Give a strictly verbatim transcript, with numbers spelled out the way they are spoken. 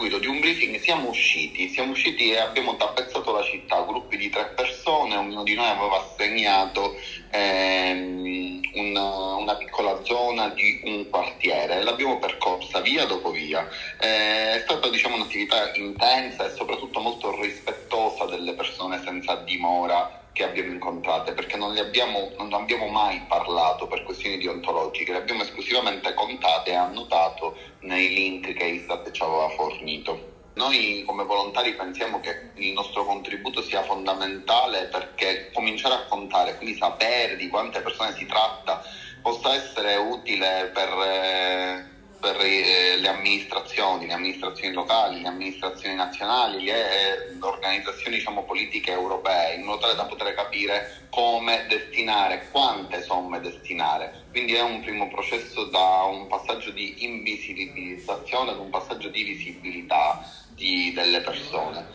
seguito di un briefing siamo usciti, siamo usciti e abbiamo tappezzato la città, gruppi di tre persone, ognuno di noi aveva assegnato ehm, un, una piccola zona di un quartiere, l'abbiamo percorsa via dopo via. Eh, è stata diciamo un'attività intensa e soprattutto molto rispettosa delle persone senza dimora che abbiamo incontrate, perché non le abbiamo, non abbiamo mai parlato per questioni deontologiche, le abbiamo esclusivamente contate e annotato nei link che Istat ci aveva fornito. Noi come volontari pensiamo che il nostro contributo sia fondamentale, perché cominciare a contare, quindi sapere di quante persone si tratta, possa essere utile per, eh, per eh, le amministrazioni, le amministrazioni locali, le amministrazioni nazionali, le, eh, le organizzazioni diciamo, politiche europee, in modo tale da poter capire come destinare, quante somme destinare. Quindi è un primo processo da un passaggio di invisibilizzazione ad un passaggio di visibilità di, delle persone.